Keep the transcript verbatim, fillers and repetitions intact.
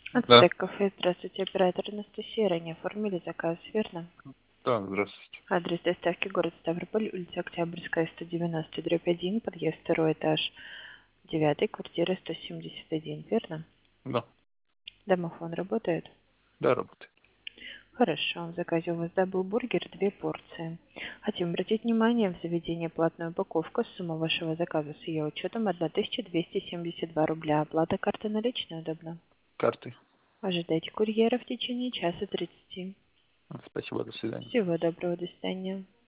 Да, Ацтек кафе, здравствуйте, оператор Анастасия, ранее оформили заказ, верно? да, здравствуйте. Адрес доставки город Ставрополь, улица Октябрьская, сто девяносто, дробь один, подъезд второй этаж, девятый, квартира сто семьдесят один, верно? Да, Домофон работает? да, работает. Хорошо, в заказе у вас дабл бургер, две порции. Хотим обратить внимание, в заведении платная упаковка, сумма вашего заказа с ее учетом тысяча двести семьдесят два рубля, оплата карты наличная удобно. Карты. Ожидайте курьера в течение часа тридцати. Спасибо, до свидания. Всего доброго, до свидания.